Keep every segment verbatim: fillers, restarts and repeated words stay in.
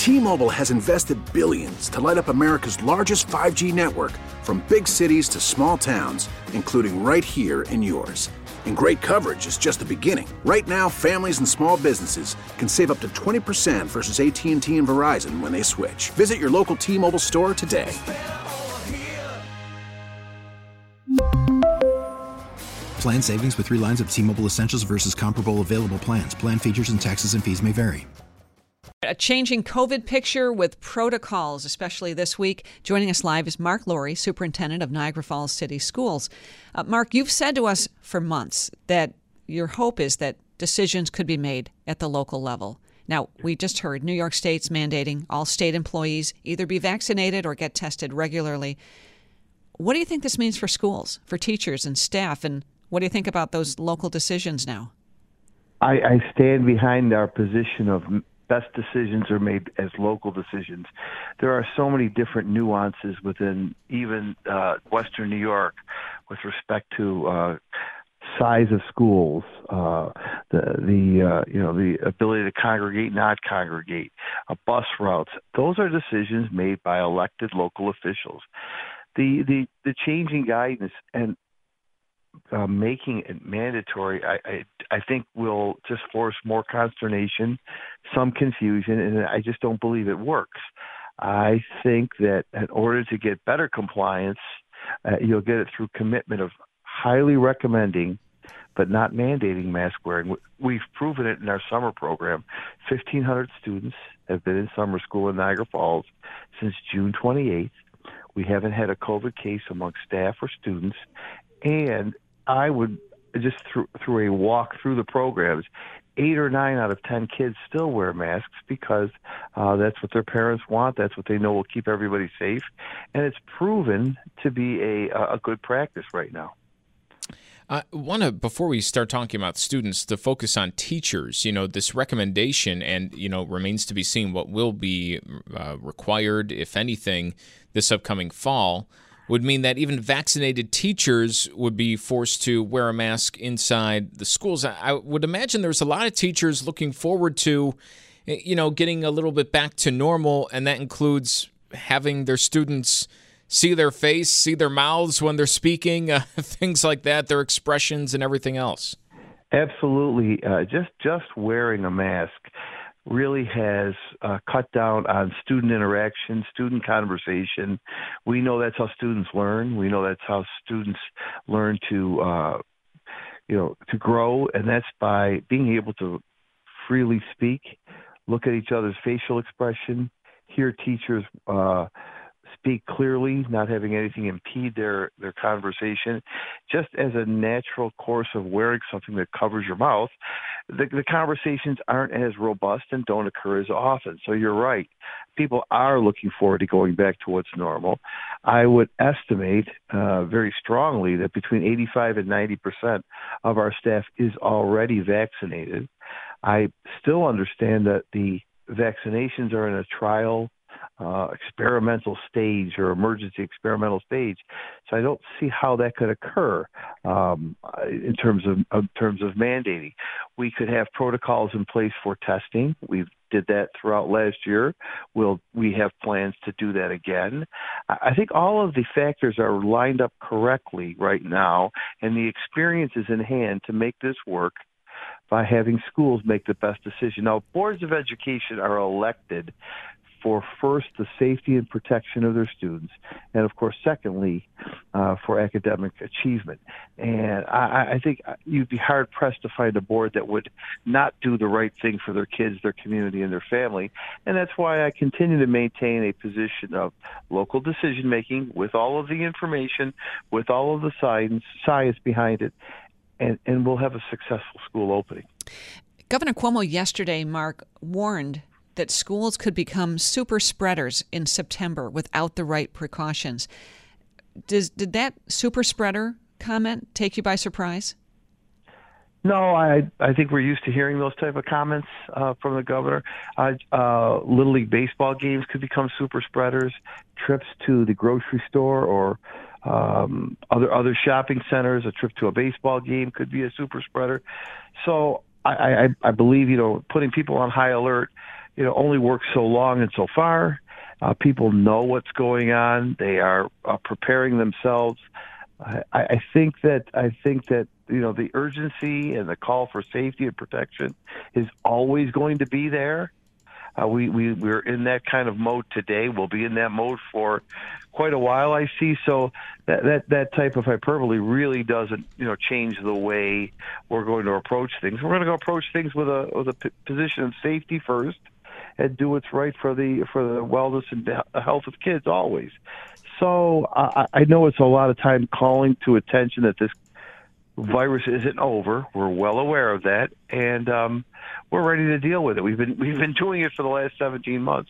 T-Mobile has invested billions to light up America's largest five G network, from big cities to small towns, including right here in yours. And great coverage is just the beginning. Right now, families and small businesses can save up to twenty percent versus A T and T and Verizon when they switch. Visit your local T-Mobile store today. Plan savings with three lines of T-Mobile Essentials versus comparable available plans. Plan features and taxes and fees may vary. A changing COVID picture with protocols, especially this week. Joining us live is Mark Laurie, Superintendent of Niagara Falls City Schools. Uh, Mark, you've said to us for months that your hope is that decisions could be made at the local level. Now, we just heard New York State's mandating all state employees either be vaccinated or get tested regularly. What do you think this means for schools, for teachers and staff, and what do you think about those local decisions now? I, I stand behind our position of best decisions are made as local decisions. There are so many different nuances within even uh, Western New York with respect to uh, size of schools, uh, the the uh, you know the ability to congregate, not congregate, uh, bus routes. Those are decisions made by elected local officials. The the the changing guidance and Uh, making it mandatory, I, I I think will just force more consternation, some confusion, and I just don't believe it works. I think that in order to get better compliance, uh, you'll get it through commitment of highly recommending, but not mandating mask wearing. We've proven it in our summer program. fifteen hundred students have been in summer school in Niagara Falls since June twenty-eighth. We haven't had a COVID case among staff or students, and I would just through, through a walk through the programs, eight or nine out of ten kids still wear masks because uh, that's what their parents want. That's what they know will keep everybody safe. And it's proven to be a, a good practice right now. I want to, before we start talking about students, to focus on teachers. You know, this recommendation, and, you know, remains to be seen what will be uh, required, if anything, this upcoming fall, would mean that even vaccinated teachers would be forced to wear a mask inside the schools. I would imagine there's a lot of teachers looking forward to, you know, getting a little bit back to normal, and that includes having their students see their face, see their mouths when they're speaking, uh, things like that, their expressions and everything else. Absolutely. Uh, just just wearing a mask really has uh, cut down on student interaction, student conversation. We know that's how students learn. We know that's how students learn to, uh, you know, to grow, and that's by being able to freely speak, look at each other's facial expression, hear teachers uh, speak clearly, not having anything impede their, their conversation, just as a natural course of wearing something that covers your mouth. The, the conversations aren't as robust and don't occur as often. So you're right. People are looking forward to going back to what's normal. I would estimate uh, very strongly that between eighty-five and ninety percent of our staff is already vaccinated. I still understand that the vaccinations are in a trial Uh, experimental stage or emergency experimental stage, so I don't see how that could occur um, in terms of in terms of mandating. We could have protocols in place for testing. We did that throughout last year. We'll we have plans to do that again. I think all of the factors are lined up correctly right now, and the experience is in hand to make this work by having schools make the best decision. Now, boards of education are elected for, first, the safety and protection of their students, and, of course, secondly, uh, for academic achievement. And I, I think you'd be hard-pressed to find a board that would not do the right thing for their kids, their community, and their family. And that's why I continue to maintain a position of local decision-making with all of the information, with all of the science, science behind it, and, and we'll have a successful school opening. Governor Cuomo yesterday, Mark, warned that schools could become super spreaders in September without the right precautions. Does, did that super spreader comment take you by surprise? No, I I think we're used to hearing those type of comments uh, from the governor. Uh, uh, Little League baseball games could become super spreaders. Trips to the grocery store or um, other other shopping centers, a trip to a baseball game could be a super spreader. So I, I, I believe, you know, putting people on high alert, you know, only works so long and so far. Uh, people know what's going on. They are uh, preparing themselves. I, I think that I think that you know the urgency and the call for safety and protection is always going to be there. Uh, we, we, we're in that kind of mode today. We'll be in that mode for quite a while, I see. So that, that, that type of hyperbole really doesn't, you know, change the way we're going to approach things. We're going to go approach things with a, with a p- position of safety first and do what's right for the, for the wellness and health of kids always. So I, I know it's a lot of time calling to attention that this virus isn't over. We're well aware of that, and um, we're ready to deal with it. We've been we've been doing it for the last seventeen months.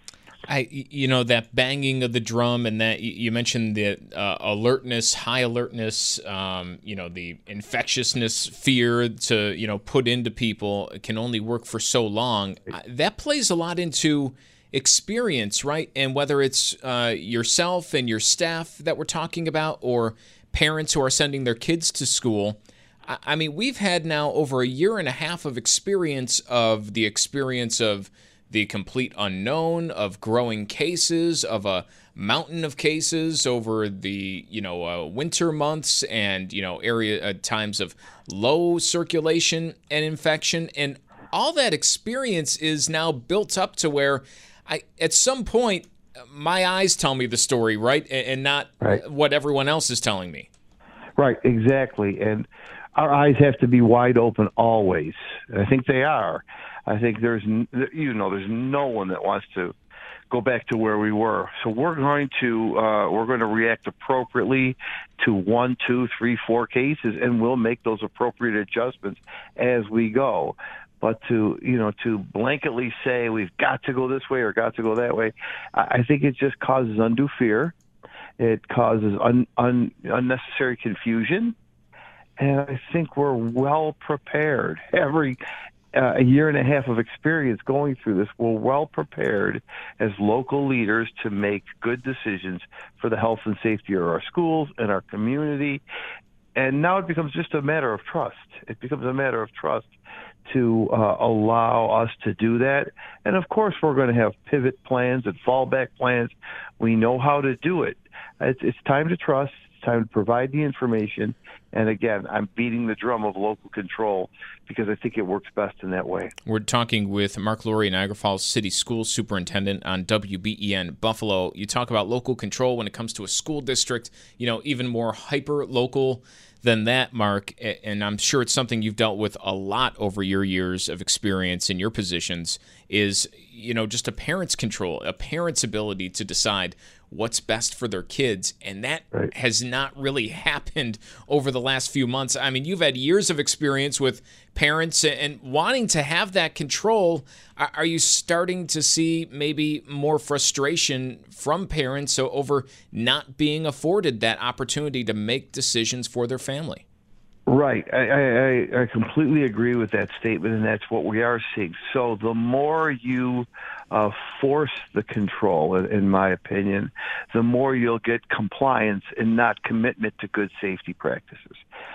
I, you know, that banging of the drum, and that you mentioned the uh, alertness, high alertness, um, you know, the infectiousness fear to, you know, put into people can only work for so long. That plays a lot into experience, right? And whether it's uh, yourself and your staff that we're talking about, or parents who are sending their kids to school. I mean, we've had now over a year and a half of experience of the experience of the complete unknown, of growing cases, of a mountain of cases over the, you know, uh, winter months and, you know, area uh, times of low circulation and infection. And all that experience is now built up to where I, at some point, my eyes tell me the story, right? And not right. what everyone else is telling me. Right, exactly. And our eyes have to be wide open always. I think they are. I think there's, you know, there's no one that wants to go back to where we were. So we're going to, uh, we're going to react appropriately to one, two, three, four cases, and we'll make those appropriate adjustments as we go. But to, you know, to blanketly say we've got to go this way or got to go that way, I think it just causes undue fear. It causes un, un, unnecessary confusion. And I think we're well prepared. Every uh, a year and a half of experience going through this, we're well prepared as local leaders to make good decisions for the health and safety of our schools and our community. And now it becomes just a matter of trust. It becomes a matter of trust to uh, allow us to do that. And of course, we're going to have pivot plans and fallback plans. We know how to do it. It's, it's time to trust. It's time to provide the information. And again, I'm beating the drum of local control because I think it works best in that way. We're talking with Mark Laurie, Niagara Falls City School Superintendent on W B E N Buffalo. You talk about local control when it comes to a school district, you know, even more hyper-local than that, Mark, and I'm sure it's something you've dealt with a lot over your years of experience in your positions, is, you know, just a parent's control, a parent's ability to decide what's best for their kids, and that right. has not really happened over the last few months. I mean, you've had years of experience with parents and wanting to have that control. Are you starting to see maybe more frustration from parents over not being afforded that opportunity to make decisions for their family? Right. I, I, I completely agree with that statement, and that's what we are seeing. So the more you uh, force the control, in my opinion, the more you'll get compliance and not commitment to good safety practices.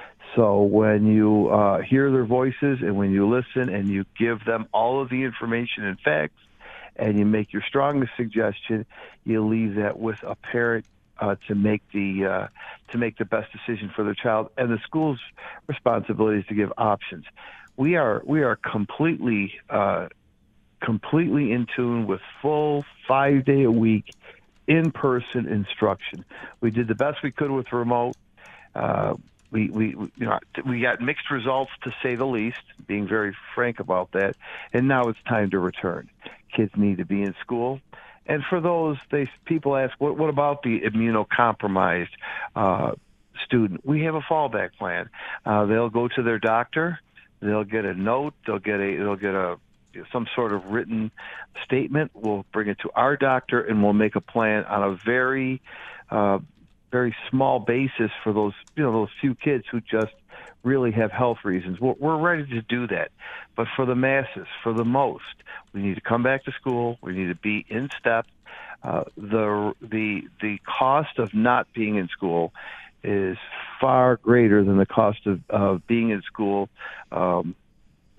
So when you uh, hear their voices and when you listen and you give them all of the information and facts and you make your strongest suggestion, you leave that with a parent Uh, to make the uh, to make the best decision for their child, and the school's responsibility is to give options. We are we are completely uh, completely in tune with full five day a week in person instruction. We did the best we could with remote. Uh, we we you know we got mixed results, to say the least. Being very frank about that, and now it's time to return. Kids need to be in school. And for those, they people ask, what, what about the immunocompromised uh, student? We have a fallback plan. Uh, they'll go to their doctor. They'll get a note. They'll get a they'll get a some sort of written statement. We'll bring it to our doctor, and we'll make a plan on a very uh, very small basis for those you know those few kids who just really have health reasons. We're, we're ready to do that. But for the masses, for the most, we need to come back to school. We need to be in step. Uh, the the the cost of not being in school is far greater than the cost of, of being in school um,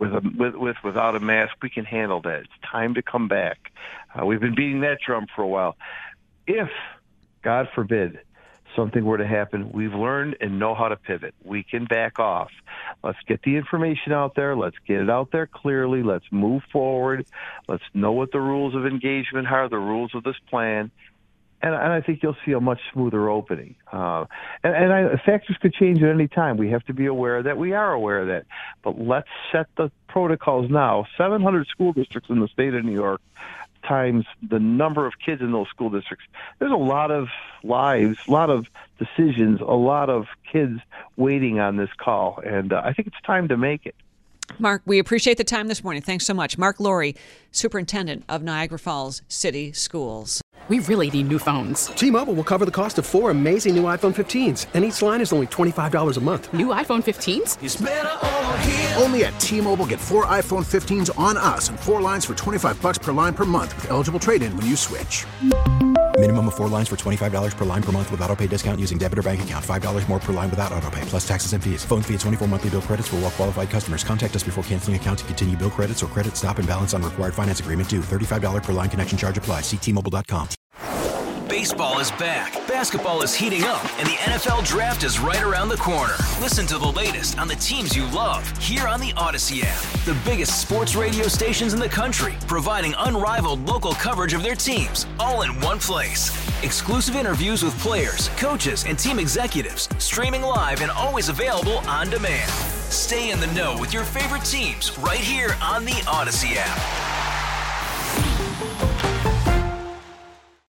with, a, with, with without a mask, we can handle that. It's time to come back. Uh, we've been beating that drum for a while. If, God forbid, something were to happen, we've learned and know how to pivot. We can back off. Let's get the information out there. Let's get it out there clearly. Let's move forward. Let's know what the rules of engagement are, the rules of this plan. And, and I think you'll see a much smoother opening. Uh, and and I, factors could change at any time. We have to be aware of that. We are aware of that. But let's set the protocols now. seven hundred school districts in the state of New York times the number of kids in those school districts. There's a lot of lives, a lot of decisions, a lot of kids waiting on this call. And uh, I think it's time to make it. Mark, we appreciate the time this morning. Thanks so much. Mark Laurie, Superintendent of Niagara Falls City Schools. We really need new phones. T-Mobile will cover the cost of four amazing new iPhone fifteens, and each line is only twenty-five dollars a month. New iPhone fifteens? It's better over here. Only at T-Mobile, get four iPhone fifteens on us and four lines for twenty-five bucks per line per month with eligible trade-in when you switch. Minimum of four lines for twenty-five dollars per line per month with autopay discount using debit or bank account. five dollars more per line without autopay, plus taxes and fees. Phone fee at twenty-four monthly bill credits for well-qualified customers. Contact us before canceling account to continue bill credits or credit stop and balance on required finance agreement due. thirty-five dollars per line connection charge applies. See T Mobile dot com. Baseball is back, basketball is heating up, and the N F L Draft is right around the corner. Listen to the latest on the teams you love here on the Odyssey app. The biggest sports radio stations in the country, providing unrivaled local coverage of their teams, all in one place. Exclusive interviews with players, coaches, and team executives, streaming live and always available on demand. Stay in the know with your favorite teams right here on the Odyssey app.